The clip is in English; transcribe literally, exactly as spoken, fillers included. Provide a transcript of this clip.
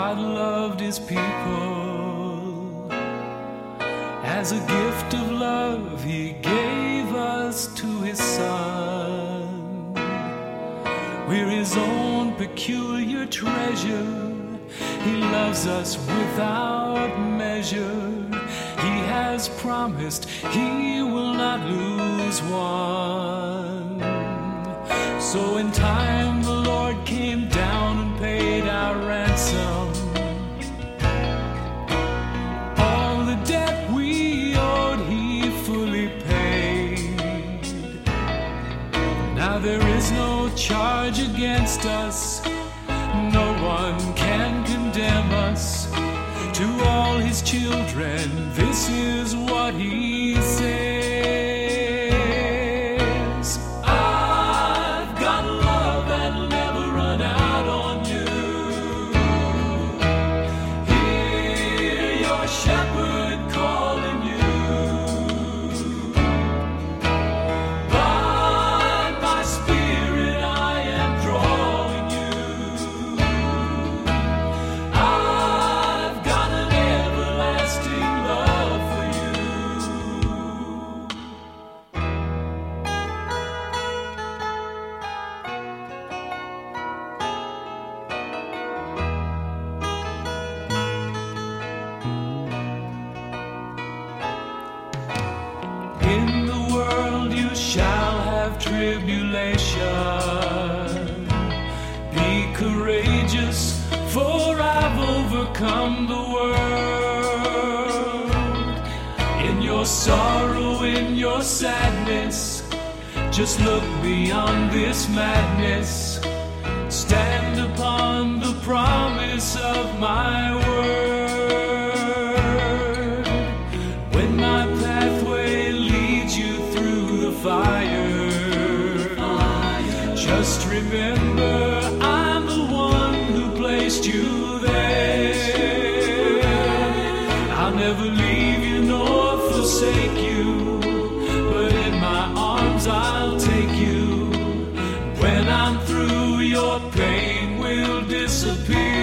God loved his people. As a gift of love, he gave us to his Son. We're his own peculiar treasure. He loves us without measure. He has promised he will not lose one. So in time the Lord came down and paid our ransom. All the debt we owed he fully paid. Now there is no charge against us. No one can condemn us. To all his children, this is what he says. I've got love that'll never run out on you. Hear your shepherd calling you. By my spirit I am drawing you. I've got an everlasting love for you. In the world you shall have tribulation. Be courageous, for I've overcome the world. In your sorrow, in your sadness, just look beyond this madness. Stand upon the promise of my word. When my pathway leads you through the fire, just remember I'm the one who placed you there. I'll never leave you nor forsake you, but in my arms I'll take you. When I'm through, your pain will disappear.